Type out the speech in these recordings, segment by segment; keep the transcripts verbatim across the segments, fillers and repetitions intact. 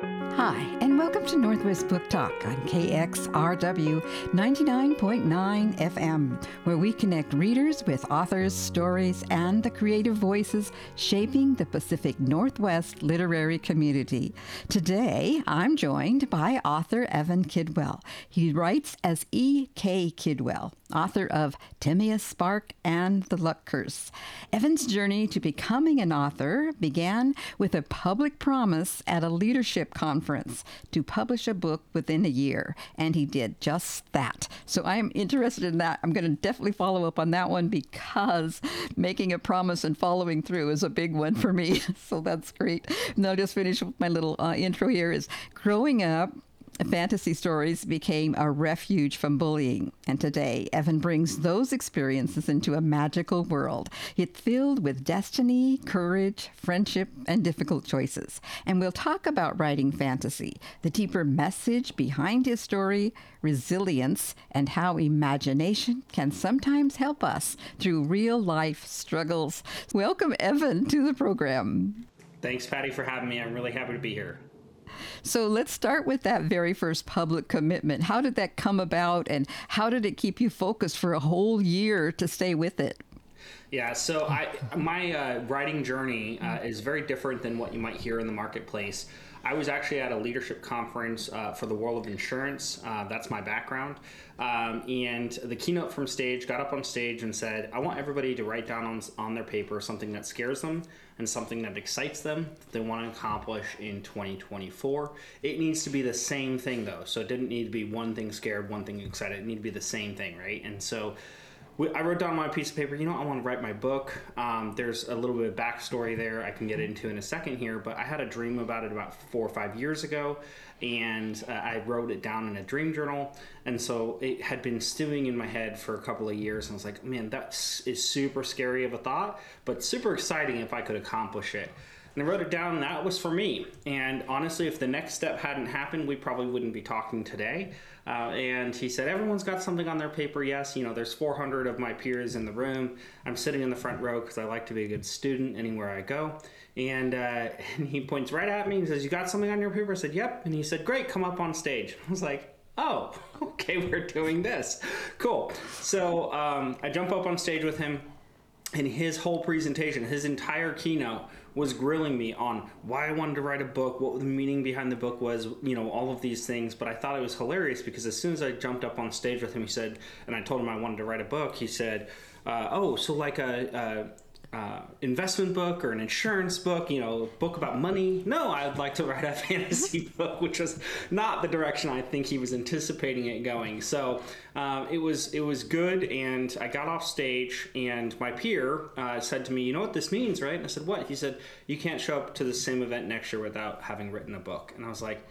Hi, and welcome to Northwest Book Talk on K X R W ninety-nine point nine F M, where we connect readers with authors, stories, and the creative voices shaping the Pacific Northwest literary community. Today, I'm joined by author Evan Kidwell. He writes as E K. Kidwell, author of Timaeus Spark and The Luck Curse. Evan's journey to becoming an author began with a public promise at a leadership conference to publish a book within a year, and he did just that. So I am interested in that. I'm going to definitely follow up on that one because making a promise and following through is a big one for me. So that's great. And I'll just finish with my little uh, intro here is growing up, fantasy stories became a refuge from bullying, and today Evan brings those experiences into a magical world. It's filled with destiny, courage, friendship, and difficult choices. And we'll talk about writing fantasy, the deeper message behind his story, resilience, and how imagination can sometimes help us through real-life struggles. Welcome, Evan, to the program. Thanks, Patty, for having me. I'm really happy to be here. So let's start with that very first public commitment. How did that come about, and how did it keep you focused for a whole year to stay with it? Yeah, so I, my uh, writing journey uh, is very different than what you might hear in the marketplace. I was actually at a leadership conference uh, for the world of insurance. Uh, that's my background. Um, and the keynote from stage got up on stage and said, I want everybody to write down on, on their paper something that scares them and something that excites them that they want to accomplish in twenty twenty-four. It needs to be the same thing, though. So it didn't need to be one thing scared, one thing excited. It needed to be the same thing, right? And so I wrote down on my piece of paper, you know, I want to write my book. Um, there's a little bit of backstory there I can get into in a second here, but I had a dream about it about four or five years ago, and uh, I wrote it down in a dream journal. And so it had been stewing in my head for a couple of years, and I was like, man, that is super scary of a thought, but super exciting if I could accomplish it. And I wrote it down, and that was for me. And honestly, if the next step hadn't happened, we probably wouldn't be talking today. Uh, and he said, everyone's got something on their paper. Yes, you know, there's four hundred of my peers in the room. I'm sitting in the front row because I like to be a good student anywhere I go. And, uh, and he points right at me and says, you got something on your paper? I said, yep. And he said, great, come up on stage. I was like, oh, okay, we're doing this. Cool. So um, I jump up on stage with him. And his whole presentation, his entire keynote was grilling me on why I wanted to write a book, what the meaning behind the book was, you know, all of these things. But I thought it was hilarious because as soon as I jumped up on stage with him, he said, and I told him I wanted to write a book, he said, uh, oh, so like a, a uh, investment book or an insurance book, you know, a book about money? No, I'd like to write a fantasy book, which was not the direction I think he was anticipating it going. So um, it was it was good, and I got off stage, and my peer uh, said to me, you know what this means, right? And I said, what? He said, you can't show up to the same event next year without having written a book. And I was like,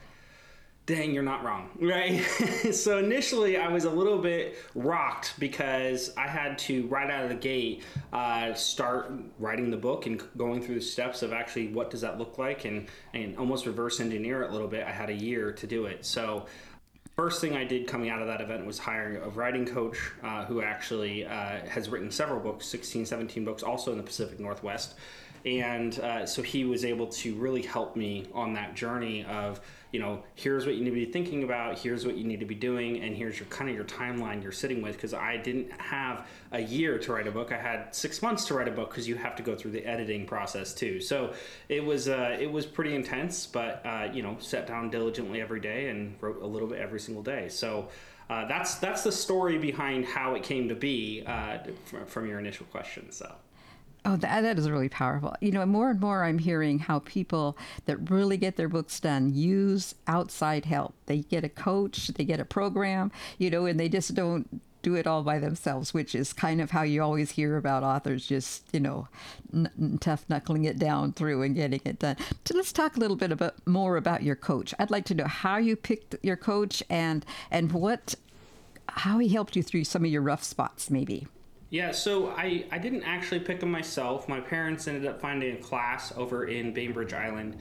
dang, you're not wrong, right? So initially I was a little bit rocked because I had to, right out of the gate, uh, start writing the book and going through the steps of actually what does that look like, and, and almost reverse engineer it a little bit. I had a year to do it. So first thing I did coming out of that event was hiring a writing coach uh, who actually uh, has written several books, sixteen, seventeen books, also in the Pacific Northwest. And uh, so he was able to really help me on that journey of, you know, here's what you need to be thinking about, here's what you need to be doing, and here's your kind of your timeline you're sitting with. Because I didn't have a year to write a book. I had six months to write a book because you have to go through the editing process too. So it was uh, it was pretty intense, but, uh, you know, sat down diligently every day and wrote a little bit every single day. So uh, that's that's the story behind how it came to be uh, from, from your initial question. So. Oh, that, that is really powerful. You know, more and more I'm hearing how people that really get their books done use outside help. They get a coach, they get a program, you know, and they just don't do it all by themselves, which is kind of how you always hear about authors just, you know, n- tough knuckling it down through and getting it done. So let's talk a little bit about more about your coach. I'd like to know how you picked your coach and and what, how he helped you through some of your rough spots, maybe. Yeah, so I, I didn't actually pick them myself. My parents ended up finding a class over in Bainbridge Island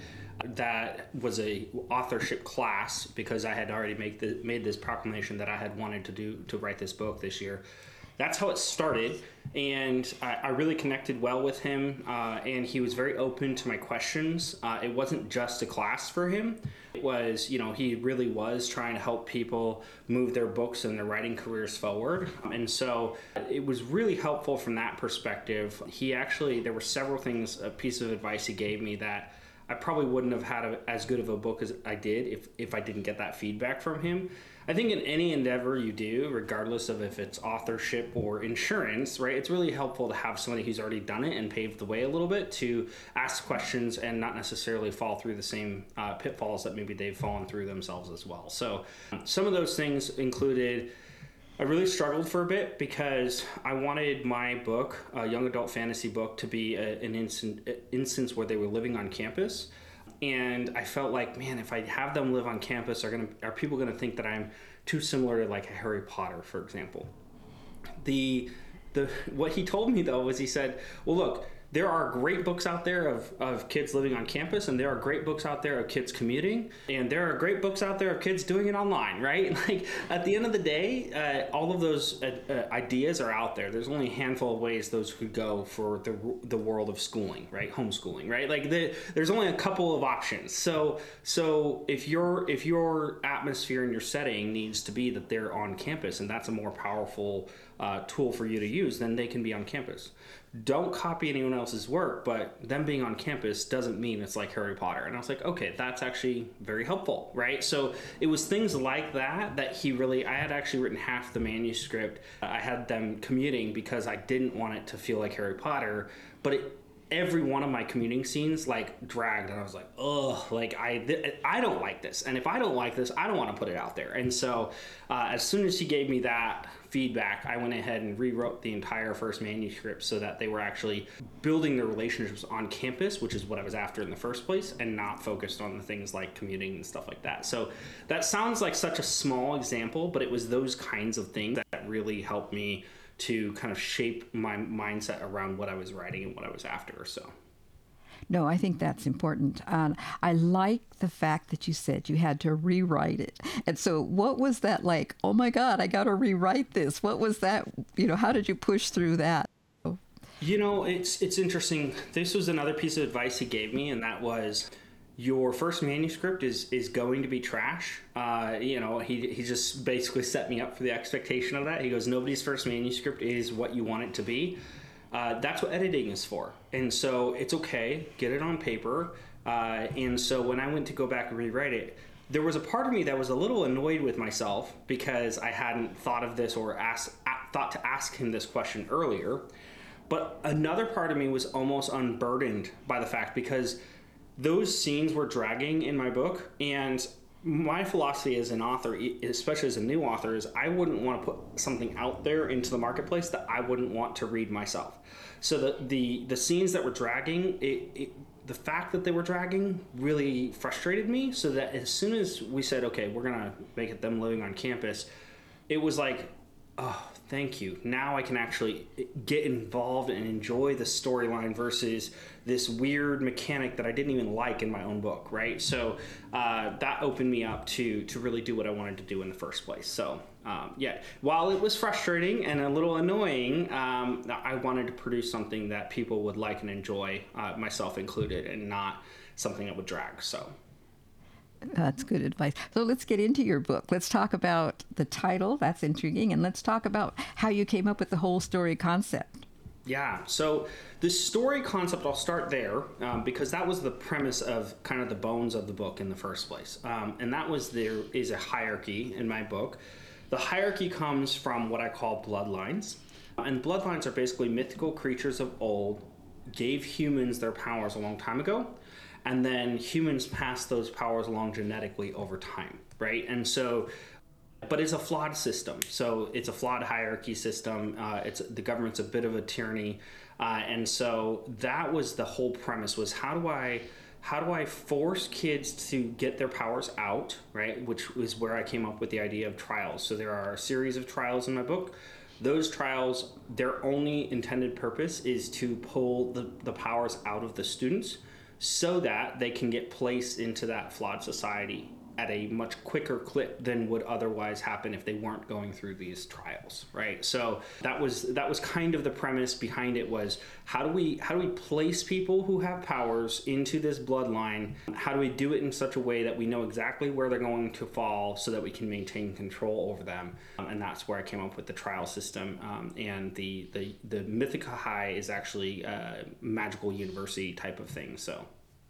that was a authorship class because I had already make the, made this proclamation that I had wanted to do to write this book this year. that's how it started. And I, I really connected well with him, uh, and he was very open to my questions. Uh, it wasn't just a class for him. It was, you know, he really was trying to help people move their books and their writing careers forward. And so it was really helpful from that perspective. He actually, there were several things, a piece of advice he gave me that I probably wouldn't have had a, as good of a book as I did if, if I didn't get that feedback from him. I think in any endeavor you do, regardless of if it's authorship or insurance, right, it's really helpful to have somebody who's already done it and paved the way a little bit to ask questions and not necessarily fall through the same uh, pitfalls that maybe they've fallen through themselves as well. So some of those things included, I really struggled for a bit because I wanted my book, a young adult fantasy book, to be a, an instant, instance where they were living on campus. And I felt like, man, if I have them live on campus, are gonna are people gonna think that I'm too similar to like a Harry Potter, for example? The the what he told me though was he said, well, look, there are great books out there of, of kids living on campus, and there are great books out there of kids commuting, and there are great books out there of kids doing it online, right? Like at the end of the day, uh, all of those uh, uh, ideas are out there. There's only a handful of ways those could go for the the world of schooling, right? Homeschooling, right? Like the, there's only a couple of options. So so if your if your atmosphere and your setting needs to be that they're on campus, and that's a more powerful uh, tool for you to use, then they can be on campus. Don't copy anyone else's work, but them being on campus doesn't mean it's like Harry Potter. And I was like, okay, that's actually very helpful, right? So it was things like that that he really, I had actually written half the manuscript. I had them commuting because I didn't want it to feel like Harry Potter, but it, every one of my commuting scenes like dragged, and I was like, ugh, like I, th- I don't like this. And if I don't like this, I don't want to put it out there. And so uh, as soon as he gave me that feedback, I went ahead and rewrote the entire first manuscript so that they were actually building their relationships on campus, which is what I was after in the first place, and not focused on the things like commuting and stuff like that. So that sounds like such a small example, but it was those kinds of things that really helped me to kind of shape my mindset around what I was writing and what I was after. So. No, I think that's important. Um, I like the fact that you said you had to rewrite it. And so what was that like? Oh my God, I got to rewrite this. What was that? You know, how did you push through that? You know, it's it's interesting. This was another piece of advice he gave me, and that was, your first manuscript is is going to be trash. Uh, you know, he he just basically set me up for the expectation of that. He goes, nobody's first manuscript is what you want it to be. Uh, that's what editing is for. And so it's okay, get it on paper. Uh, and so when I went to go back and rewrite it, there was a part of me that was a little annoyed with myself because I hadn't thought of this or asked, thought to ask him this question earlier. But another part of me was almost unburdened by the fact, because those scenes were dragging in my book, and my philosophy as an author, especially as a new author, is I wouldn't want to put something out there into the marketplace that I wouldn't want to read myself. So the the, the scenes that were dragging, it, it, the fact that they were dragging really frustrated me, so that as soon as we said, okay, we're going to make it them living on campus, it was like, oh, thank you. Now I can actually get involved and enjoy the storyline versus this weird mechanic that I didn't even like in my own book, right? So uh, that opened me up to to really do what I wanted to do in the first place. So um, yeah, while it was frustrating and a little annoying, um, I wanted to produce something that people would like and enjoy, uh, myself included, and not something that would drag. So. That's good advice. So let's get into your book. Let's talk about the title. That's intriguing. And let's talk about how you came up with the whole story concept. Yeah. So the story concept, I'll start there um, because that was the premise of kind of the bones of the book in the first place. Um, and that was, there is a hierarchy in my book. The hierarchy comes from what I call bloodlines. And bloodlines are basically mythical creatures of old gave humans their powers a long time ago. And then humans pass those powers along genetically over time, right? And so, but it's a flawed system. So it's a flawed hierarchy system. Uh, it's the government's a bit of a tyranny, uh, and so that was the whole premise: was how do I, how do I force kids to get their powers out, right? Which is where I came up with the idea of trials. So there are a series of trials in my book. Those trials, their only intended purpose is to pull the, the powers out of the students, so that they can get placed into that flawed society at a much quicker clip than would otherwise happen if they weren't going through these trials, right? So that was that was kind of the premise behind it, was how do we how do we place people who have powers into this bloodline? How do we do it in such a way that we know exactly where they're going to fall so that we can maintain control over them? Um, and that's where I came up with the trial system. Um, and the, the, the Mythica High is actually a magical university type of thing. So.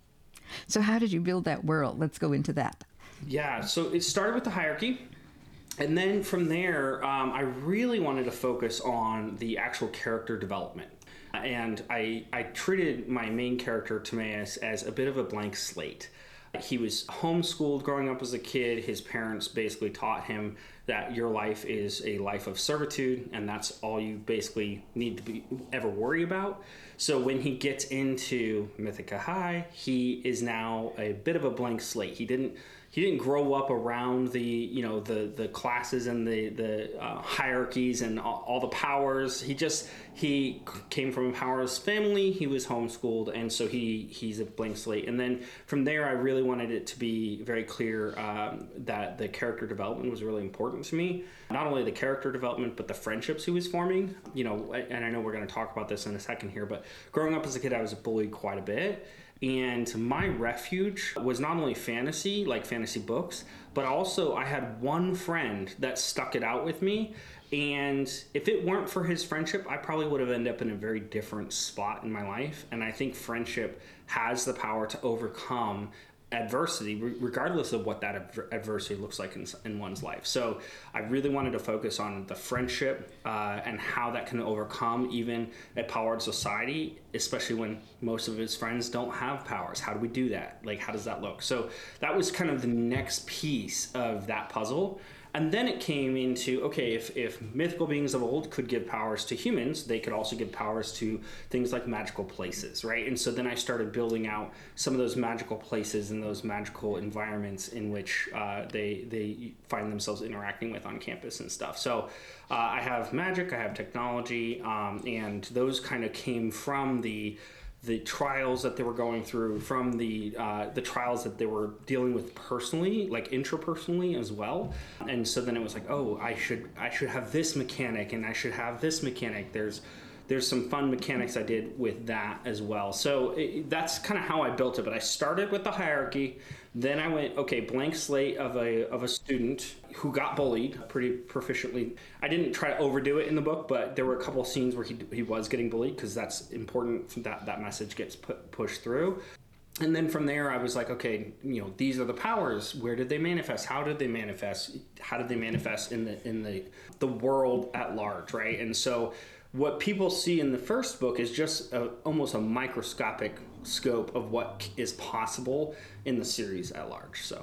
So how did you build that world? Let's go into that. Yeah, so it started with the hierarchy. And then from there, um, I really wanted to focus on the actual character development. And I, I treated my main character, Timaeus, as a bit of a blank slate. He was homeschooled growing up as a kid. His parents basically taught him that your life is a life of servitude, and that's all you basically need to be, ever worry about. So when he gets into Mythica High, he is now a bit of a blank slate. He didn't he didn't grow up around the you know the the classes and the the uh, hierarchies and all, all the powers. He just he came from a powerless family. He was homeschooled, and so he he's a blank slate. And then from there, I really wanted it to be very clear um, that the character development was really important to me. Not only the character development, but the friendships he was forming. You know, and I know we're going to talk about this in a second here, but growing up as a kid, I was bullied quite a bit. And my refuge was not only fantasy, like fantasy books, but also I had one friend that stuck it out with me. And if it weren't for his friendship, I probably would have ended up in a very different spot in my life. And I think friendship has the power to overcome adversity, regardless of what that adversity looks like in, in one's life. So I really wanted to focus on the friendship uh, and how that can overcome even a powered society, especially when most of his friends don't have powers. How do we do that? Like, how does that look? So that was kind of the next piece of that puzzle. And then it came into, okay, if, if mythical beings of old could give powers to humans, they could also give powers to things like magical places, right? And so then I started building out some of those magical places and those magical environments in which uh, they they find themselves interacting with on campus and stuff. So uh, I have magic, I have technology, um, and those kind of came from the the trials that they were going through, from the uh, the trials that they were dealing with personally, like intrapersonally as well. And so then it was like, oh, I should I should have this mechanic, and I should have this mechanic. There's there's some fun mechanics I did with that as well. So it, that's kind of how I built it. But I started with the hierarchy. Then I went, okay, blank slate of a of a student who got bullied pretty proficiently. I didn't try to overdo it in the book, but there were a couple of scenes where he he was getting bullied, because that's important that that message gets put, pushed through. And then from there, I was like, okay, you know, these are the powers. Where did they manifest? How did they manifest? How did they manifest in the in the the world at large, right? And so what people see in the first book is just a, almost a microscopic scope of what is possible in the series at large. So,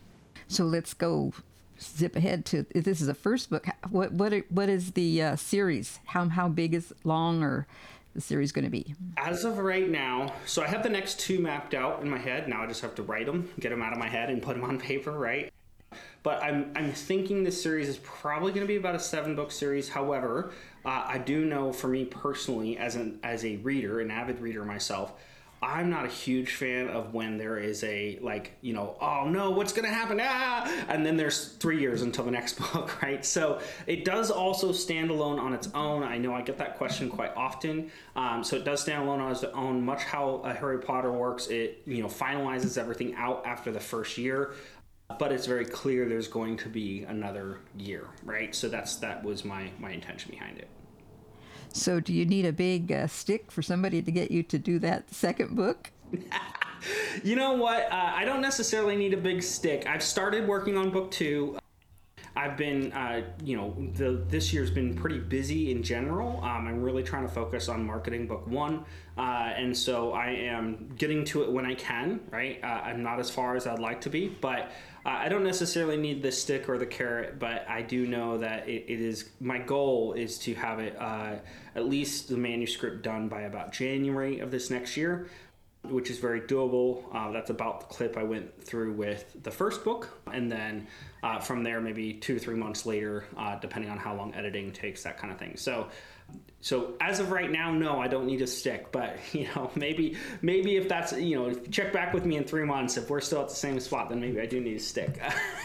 so let's go zip ahead to, if this is a first book, what what what is the uh, series? How how big is long or the series going to be? As of right now, so I have the next two mapped out in my head. Now I just have to write them, get them out of my head, and put them on paper, right? But I'm I'm thinking this series is probably going to be about a seven book series. However, uh, I do know for me personally, as an as a reader, an avid reader myself, I'm not a huge fan of when there is a, like, you know, oh no, what's going to happen? Ah! And then there's three years until the next book, right? So it does also stand alone on its own. I know I get that question quite often. Um, so it does stand alone on its own, much how uh, Harry Potter works. It, you know, finalizes everything out after the first year. But it's very clear there's going to be another year, right? So that's that was my, my intention behind it. So do you need a big uh, stick for somebody to get you to do that second book? You know what? Uh, I don't necessarily need a big stick. I've started working on book two. I've been, uh, you know, the, this year's been pretty busy in general. Um, I'm really trying to focus on marketing book one. Uh, and so I am getting to it when I can, right? Uh, I'm not as far as I'd like to be, but uh, I don't necessarily need the stick or the carrot, but I do know that it, it is, my goal is to have it, uh, at least the manuscript done by about January of this next year, which is very doable. Uh, that's about the clip I went through with the first book. And then uh, from there, maybe two to three months later, uh, depending on how long editing takes, that kind of thing. So So as of right now, no, I don't need a stick, but you know, maybe, maybe if that's, you know, if you check back with me in three months, if we're still at the same spot, then maybe I do need a stick.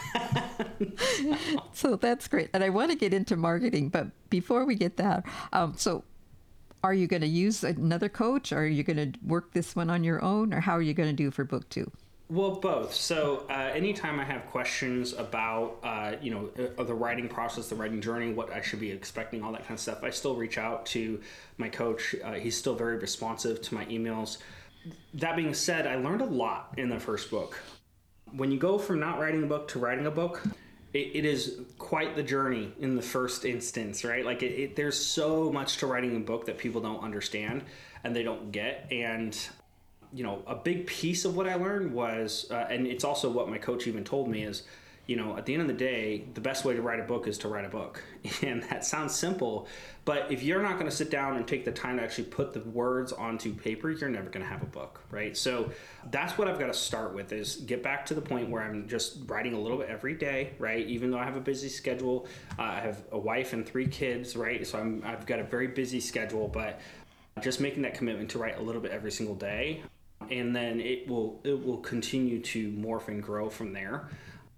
So that's great. And I want to get into marketing, but before we get that, um, so are you going to use another coach, or are you going to work this one on your own, or how are you going to do for book two? Well, both. So uh, anytime I have questions about, uh, you know, uh, the writing process, the writing journey, what I should be expecting, all that kind of stuff, I still reach out to my coach. Uh, he's still very responsive to my emails. That being said, I learned a lot in the first book. When you go from not writing a book to writing a book, it, it is quite the journey in the first instance, right? Like it, it, there's so much to writing a book that people don't understand and they don't get. And you know, a big piece of what I learned was, uh, and it's also what my coach even told me is, you know, at the end of the day, the best way to write a book is to write a book. And that sounds simple, but if you're not going to sit down and take the time to actually put the words onto paper, you're never going to have a book, right? So that's what I've got to start with, is get back to the point where I'm just writing a little bit every day, right? Even though I have a busy schedule, uh, I have a wife and three kids, right? So I'm, I've got a very busy schedule, but just making that commitment to write a little bit every single day. And then it will it will continue to morph and grow from there.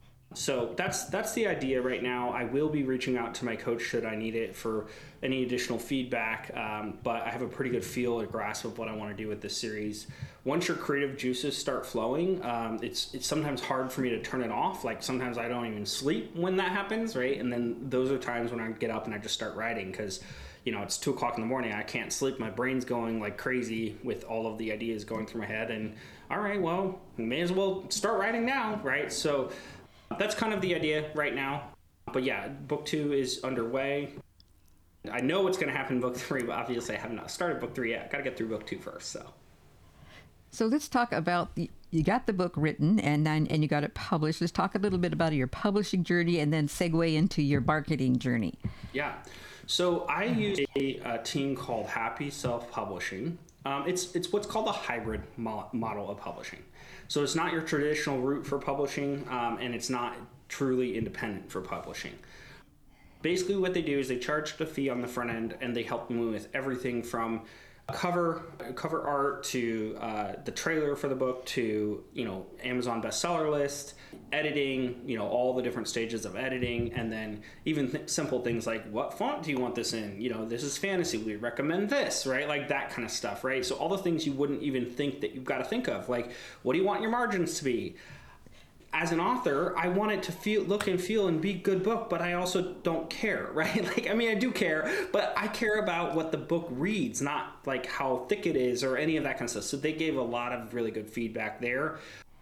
So that's that's the idea right now. I will be reaching out to my coach should I need it for any additional feedback, um, but I have a pretty good feel and grasp of what I want to do with this series. Once your creative juices start flowing, um, it's it's sometimes hard for me to turn it off. Like sometimes I don't even sleep when that happens, right? And then those are times when I get up and I just start writing because, you know, it's two o'clock in the morning. I can't sleep. My brain's going like crazy with all of the ideas going through my head. And all right, well, may as well start writing now, right? So that's kind of the idea right now. But yeah, book two is underway. I know what's going to happen in book three, but obviously I have not started book three yet. Got to get through book two first. So, so let's talk about the. You got the book written and then and you got it published. Let's talk a little bit about your publishing journey and then segue into your marketing journey. Yeah. So I use a, a team called Happy Self-Publishing. Um, it's it's what's called a hybrid mo- model of publishing. So it's not your traditional route for publishing, um, and it's not truly independent for publishing. Basically what they do is they charge a fee on the front end, and they help me with everything from cover cover art to uh, the trailer for the book to, you know, Amazon bestseller list, editing, you know, all the different stages of editing, and then even th- simple things like what font do you want this in? You know, this is fantasy, we recommend this, right? Like that kind of stuff, right? So all the things you wouldn't even think that you've got to think of, like what do you want your margins to be? As an author, I want it to feel, look and feel and be a good book, but I also don't care, right? Like, I mean, I do care, but I care about what the book reads, not like how thick it is or any of that kind of stuff. So they gave a lot of really good feedback there.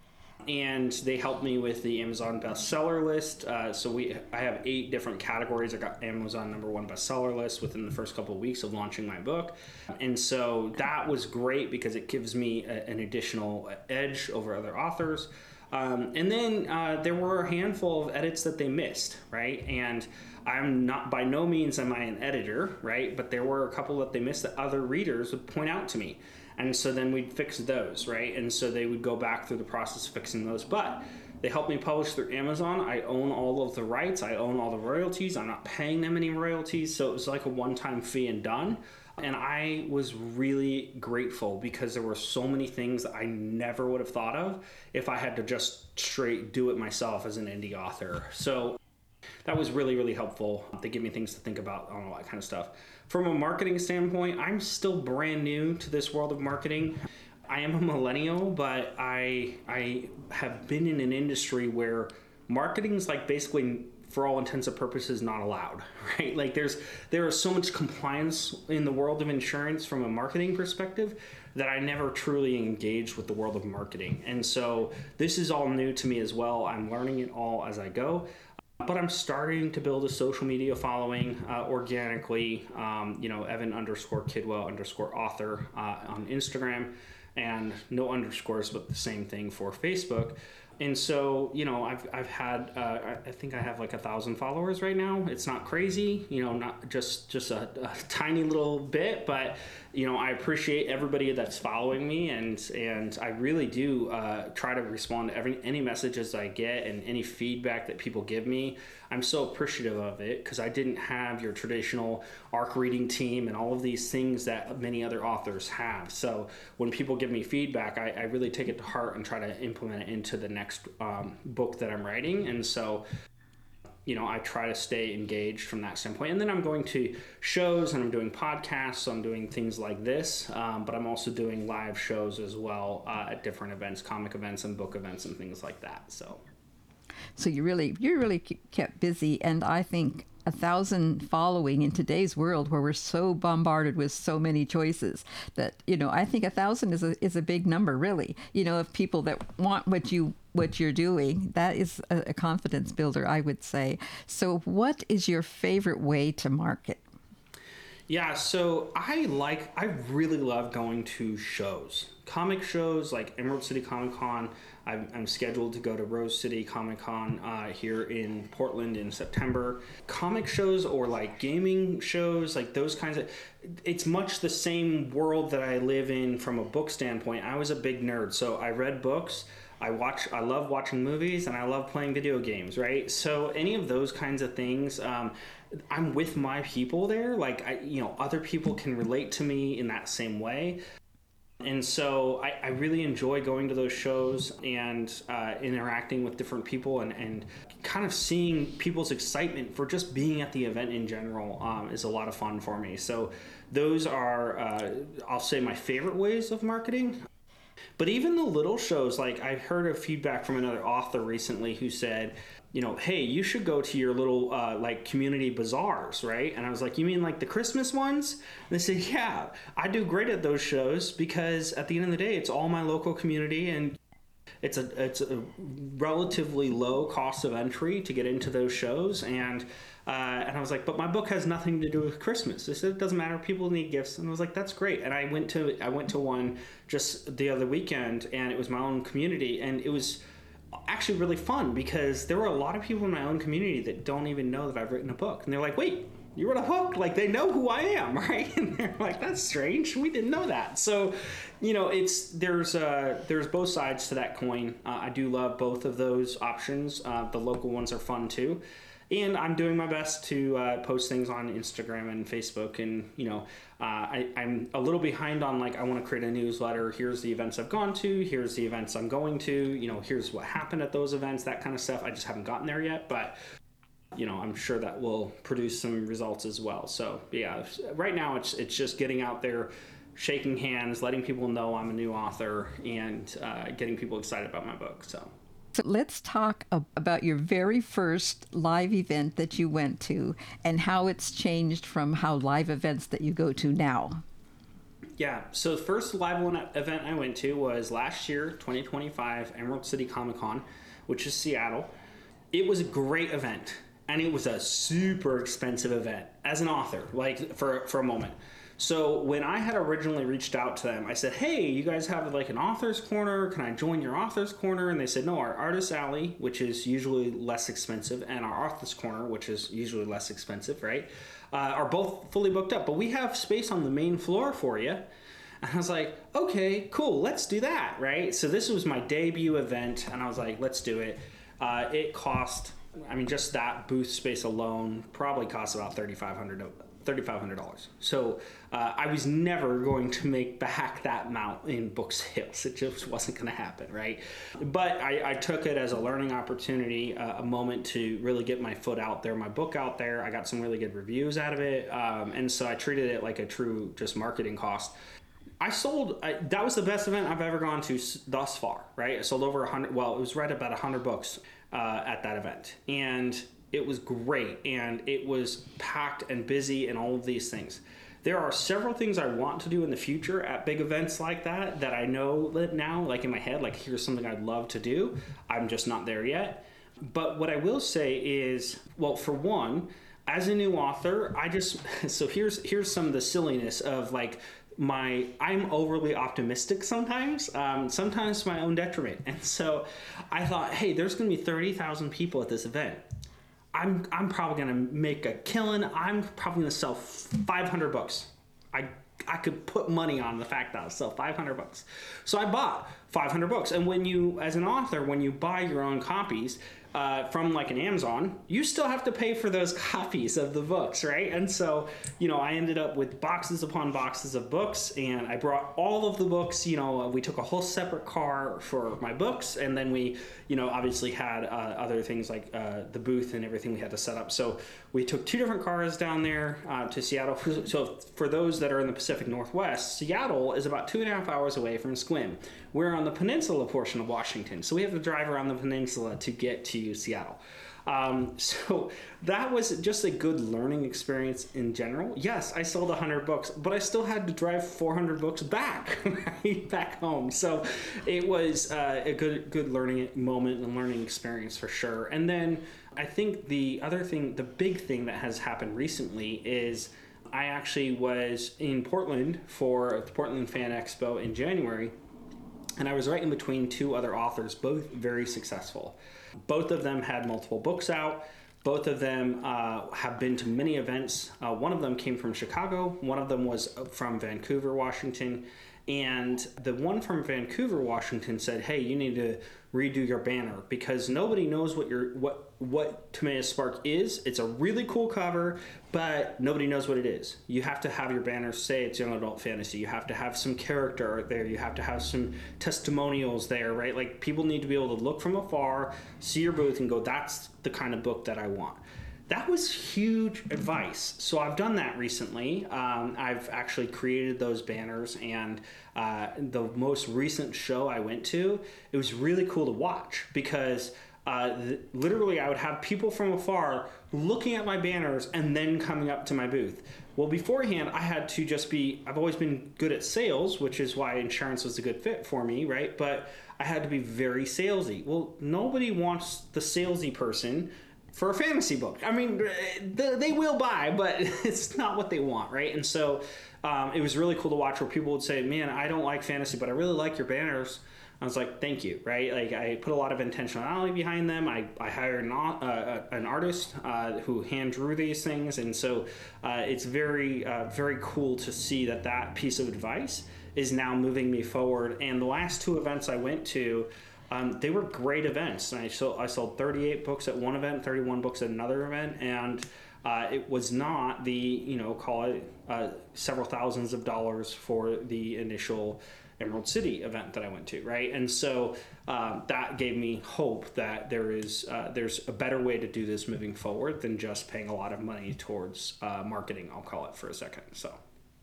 And they helped me with the Amazon bestseller list. Uh, so we, I have eight different categories. I got Amazon number one bestseller list within the first couple of weeks of launching my book. And so that was great because it gives me a, an additional edge over other authors. Um, and then uh, there were a handful of edits that they missed, right? And I'm not, by no means am I an editor, right? But there were a couple that they missed that other readers would point out to me. And so then we'd fix those, right? And so they would go back through the process of fixing those. But they helped me publish through Amazon. I own all of the rights. I own all the royalties. I'm not paying them any royalties. So it was like a one-time fee and done. And I was really grateful because there were so many things that I never would have thought of if I had to just straight do it myself as an indie author. So that was really, really helpful. They give me things to think about on all that kind of stuff. From a marketing standpoint, I'm still brand new to this world of marketing. I am a millennial, but I I have been in an industry where marketing is like basically, for all intents and purposes, not allowed, right? Like there's there is so much compliance in the world of insurance from a marketing perspective that I never truly engaged with the world of marketing. And so this is all new to me as well. I'm learning it all as I go. But I'm starting to build a social media following uh, organically, um, you know, Evan underscore Kidwell underscore author uh, on Instagram, and no underscores, but the same thing for Facebook. And so, you know, I've, I've had, uh, I I think I have like a thousand followers right now. It's not crazy, you know, not just, just a, a tiny little bit, but, you know, I appreciate everybody that's following me, and, and I really do uh, try to respond to every, any messages I get and any feedback that people give me. I'm so appreciative of it, because I didn't have your traditional ARC reading team and all of these things that many other authors have. So when people give me feedback, I, I really take it to heart and try to implement it into the next um, book that I'm writing. And so, you know, I try to stay engaged from that standpoint. And then I'm going to shows and I'm doing podcasts. So I'm doing things like this, um, but I'm also doing live shows as well uh, at different events, comic events and book events and things like that. So. So you really, you really kept busy, and I think a thousand following in today's world, where we're so bombarded with so many choices, that, you know, I think a thousand is a is a big number, really. You know, of people that want what you what you're doing, that is a, a confidence builder, I would say. So, what is your favorite way to market? Yeah, so I like, I really love going to shows, comic shows like Emerald City Comic Con. I'm, I'm scheduled to go to Rose City Comic Con uh, here in Portland in September. Comic shows or like gaming shows, like those kinds of, it's much the same world that I live in from a book standpoint. I was a big nerd, so I read books. I watch, I love watching movies, and I love playing video games, right? So any of those kinds of things, um, I'm with my people there. Like, I, you know, other people can relate to me in that same way. And so I, I really enjoy going to those shows and uh, interacting with different people, and, and kind of seeing people's excitement for just being at the event in general um, is a lot of fun for me. So those are, uh, I'll say, my favorite ways of marketing. But even the little shows, like I heard a feedback from another author recently who said, you know, hey, you should go to your little uh, like community bazaars, right? And I was like, you mean like the Christmas ones? And they said, yeah, I do great at those shows, because at the end of the day, it's all my local community, and it's a it's a relatively low cost of entry to get into those shows. And uh, and I was like, but my book has nothing to do with Christmas. They said, it doesn't matter. People need gifts. And I was like, that's great. And I went to I went to one just the other weekend, and it was my own community, and it was actually really fun, because there were a lot of people in my own community that don't even know that I've written a book, and they're like, wait, you wrote a book? Like, they know who I am, right? And they're like, that's strange, we didn't know that. So, you know, it's there's uh there's both sides to that coin. uh, I do love both of those options. Uh, the local ones are fun too, and I'm doing my best to uh, post things on Instagram and Facebook. And, you know, uh, I, I'm a little behind on, like, I want to create a newsletter. Here's the events I've gone to. Here's the events I'm going to. You know, here's what happened at those events, that kind of stuff. I just haven't gotten there yet. But, you know, I'm sure that will produce some results as well. So, yeah, right now it's it's just getting out there, shaking hands, letting people know I'm a new author, and uh, getting people excited about my book. So. So let's talk about your very first live event that you went to, and how it's changed from how live events that you go to now. Yeah, so the first live one event I went to was last year, twenty twenty-five, Emerald City Comic Con, which is Seattle. It was a great event, and it was a super expensive event as an author, like for, for a moment. So when I had originally reached out to them, I said, hey, you guys have like an author's corner. Can I join your author's corner? And they said, no, our artist alley, which is usually less expensive, and our author's corner, which is usually less expensive, right, uh, are both fully booked up. But we have space on the main floor for you. And I was like, okay, cool, let's do that, right? So this was my debut event, and I was like, let's do it. Uh, it cost, I mean, just that booth space alone probably cost about thirty-five hundred dollars. thirty-five hundred dollars. So uh, I was never going to make back that amount in book sales. It just wasn't going to happen, right? But I, I took it as a learning opportunity, uh, a moment to really get my foot out there, my book out there. I got some really good reviews out of it. Um, and so I treated it like a true just marketing cost. I sold, I, that was the best event I've ever gone to thus far, right? I sold over one hundred, well, it was right about one hundred books uh, at that event. And it was great, and it was packed and busy and all of these things. There are several things I want to do in the future at big events like that that I know that now, like in my head, like here's something I'd love to do. I'm just not there yet. But what I will say is, well, for one, as a new author, I just, so here's here's some of the silliness of like my I'm overly optimistic sometimes, um, sometimes to my own detriment. And so I thought, hey, there's going to be thirty thousand people at this event. I'm I'm probably going to make a killing. I'm probably going to sell five hundred books. I I could put money on the fact that I'll sell five hundred books. So I bought five hundred books. And when you, as an author, when you buy your own copies uh, from like an Amazon, you still have to pay for those copies of the books, right? And so, you know, I ended up with boxes upon boxes of books, and I brought all of the books. You know, we took a whole separate car for my books, and then we, you know, obviously had uh, other things like uh, the booth and everything we had to set up. So we took two different cars down there uh, to Seattle. So for those that are in the Pacific Northwest, Seattle is about two and a half hours away from Sequim. We're on the peninsula portion of Washington, so we have to drive around the peninsula to get to Seattle. Um, so that was just a good learning experience in general. Yes, I sold one hundred books, but I still had to drive four hundred books back, right, back home. So it was uh, a good good learning moment and learning experience for sure. And then I think the other thing, the big thing that has happened recently is I actually was in Portland for the Portland Fan Expo in January, and I was right in between two other authors, both very successful. Both of them had multiple books out. Both of them uh, have been to many events. Uh, one of them came from Chicago. One of them was from Vancouver, Washington. And the one from Vancouver, Washington said, hey, you need to redo your banner because nobody knows what your what what Timaeus Spark is. It's a really cool cover, but nobody knows what it is. You have to have your banner say it's young adult fantasy. You have to have some character there. You have to have some testimonials there, right? Like people need to be able to look from afar, see your booth and go, that's the kind of book that I want. That was huge advice. So I've done that recently. Um, I've actually created those banners, and uh, the most recent show I went to, it was really cool to watch because uh, th- literally I would have people from afar looking at my banners and then coming up to my booth. Well, beforehand, I had to just be, I've always been good at sales, which is why insurance was a good fit for me, right? But I had to be very salesy. Well, nobody wants the salesy person for a fantasy book. I mean, they will buy, but it's not what they want, right? And so um, it was really cool to watch where people would say, man, I don't like fantasy, but I really like your banners. I was like, thank you, right? Like I put a lot of intentionality behind them. I, I hired an, uh, an artist uh, who hand drew these things. And so uh, it's very, uh, very cool to see that that piece of advice is now moving me forward. And the last two events I went to, Um, they were great events. I sold, I sold thirty-eight books at one event, thirty-one books at another event, and uh, it was not the, you know, call it uh, several thousands of dollars for the initial Emerald City event that I went to, right? And so um, that gave me hope that there is uh, there's a better way to do this moving forward than just paying a lot of money towards uh, marketing, I'll call it for a second, so.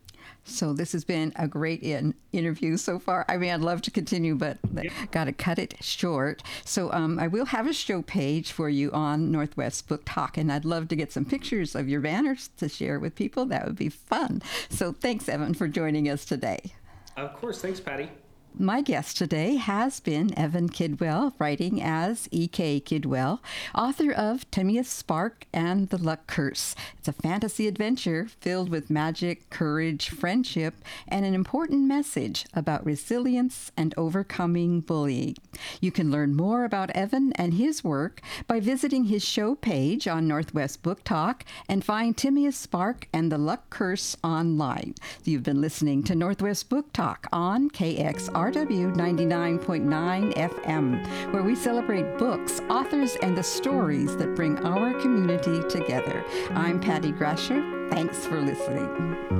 So this has been a great in- interview so far. I mean, I'd love to continue, but Yep. got to cut it short. So um, I will have a show page for you on Northwest Book Talk, and I'd love to get some pictures of your banners to share with people. That would be fun. So thanks, Evan, for joining us today. Of course. Thanks, Patty. My guest today has been Evan Kidwell, writing as E K. Kidwell, author of Timaeus Spark and the Luck Curse. It's a fantasy adventure filled with magic, courage, friendship, and an important message about resilience and overcoming bullying. You can learn more about Evan and his work by visiting his show page on Northwest Book Talk and find Timaeus Spark and the Luck Curse online. You've been listening to Northwest Book Talk on K X R W ninety-nine point nine F M, where we celebrate books, authors, and the stories that bring our community together. I'm Patty Grasher. Thanks for listening.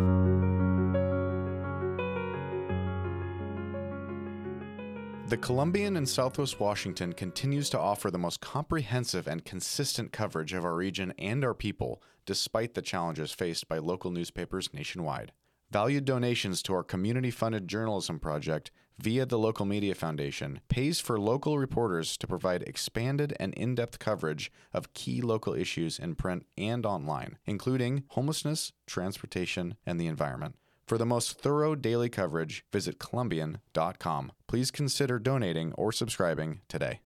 The Columbian in Southwest Washington continues to offer the most comprehensive and consistent coverage of our region and our people, despite the challenges faced by local newspapers nationwide. Valued donations to our community-funded journalism project via the Local Media Foundation pays for local reporters to provide expanded and in-depth coverage of key local issues in print and online, including homelessness, transportation, and the environment. For the most thorough daily coverage, visit Columbian dot com. Please consider donating or subscribing today.